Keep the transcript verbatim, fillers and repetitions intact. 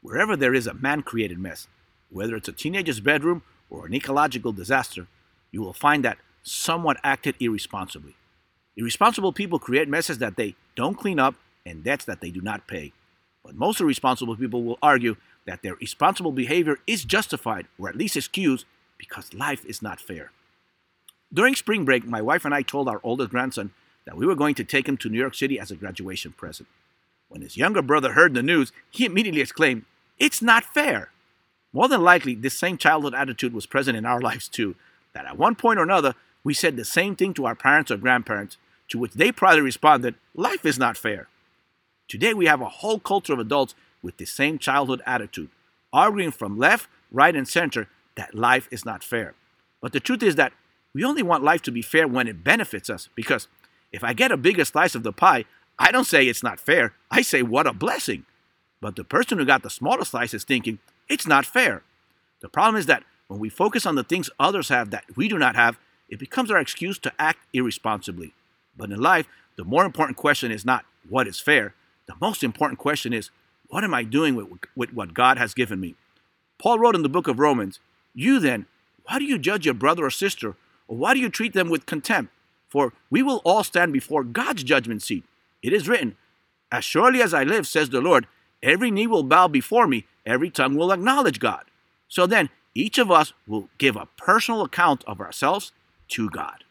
Wherever there is a man-created mess, whether it's a teenager's bedroom or an ecological disaster, you will find that someone acted irresponsibly. Irresponsible people create messes that they don't clean up and debts that they do not pay. But most irresponsible people will argue that their irresponsible behavior is justified or at least excused because life is not fair. During spring break, my wife and I told our oldest grandson that we were going to take him to New York City as a graduation present. When his younger brother heard the news, he immediately exclaimed, "It's not fair." More than likely, this same childhood attitude was present in our lives too, that at one point or another, we said the same thing to our parents or grandparents, to which they probably responded, "Life is not fair." Today, we have a whole culture of adults with the same childhood attitude, arguing from left, right, and center that life is not fair. But the truth is that we only want life to be fair when it benefits us, because if I get a bigger slice of the pie, I don't say it's not fair, I say what a blessing. But the person who got the smaller slice is thinking, it's not fair. The problem is that when we focus on the things others have that we do not have, it becomes our excuse to act irresponsibly. But in life, the more important question is not what is fair. The most important question is, what am I doing with, with what God has given me? Paul wrote in the book of Romans, "You then, why do you judge your brother or sister, or why do you treat them with contempt? For we will all stand before God's judgment seat. It is written, as surely as I live, says the Lord, every knee will bow before me, every tongue will acknowledge God." So then, each of us will give a personal account of ourselves to God.